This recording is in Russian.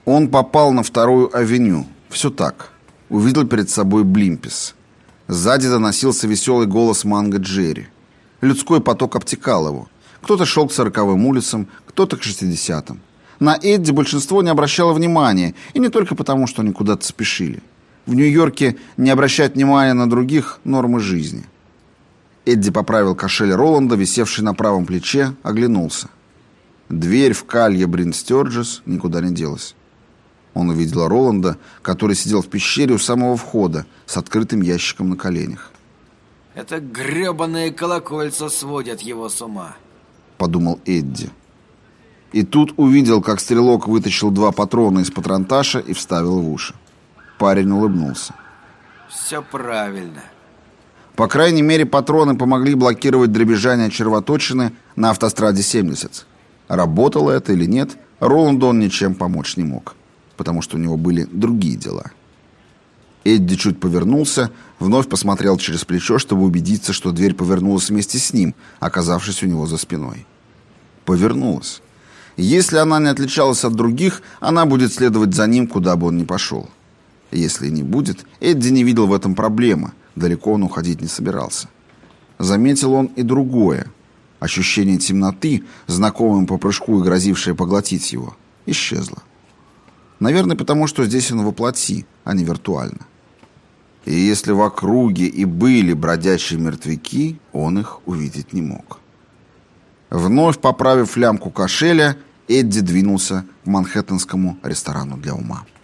Он попал на 2-ю авеню. Все так. Увидел перед собой Блимпис. Сзади доносился веселый голос Манго Джерри. Людской поток обтекал его. Кто-то шел к 40-м улицам, кто-то к 60-м. На Эдди большинство не обращало внимания, и не только потому, что они куда-то спешили. В Нью-Йорке не обращать внимания на других – нормы жизни. Эдди поправил кошель Роланда, висевший на правом плече, оглянулся. Дверь в калье Брин Стёрджес никуда не делась. Он увидел Роланда, который сидел в пещере у самого входа с открытым ящиком на коленях. «Это грёбаные колокольца сводят его с ума», — подумал Эдди. И тут увидел, как стрелок вытащил 2 патрона из патронташа и вставил в уши. Парень улыбнулся. «Все правильно». По крайней мере, патроны помогли блокировать дребезжание червоточины на автостраде 70. Работало это или нет, Роланду он ничем помочь не мог, потому что у него были другие дела. Эдди чуть повернулся, вновь посмотрел через плечо, чтобы убедиться, что дверь повернулась вместе с ним, оказавшись у него за спиной. Повернулась. Если она не отличалась от других, она будет следовать за ним, куда бы он ни пошел. Если не будет, Эдди не видел в этом проблемы, далеко он уходить не собирался. Заметил он и другое. Ощущение темноты, знакомым по прыжку и грозившее поглотить его, исчезло. Наверное, потому что здесь он воплоти, а не виртуально. И если в округе и были бродячие мертвяки, он их увидеть не мог. Вновь поправив лямку кошеля, Эдди двинулся к манхэттенскому ресторану для ума.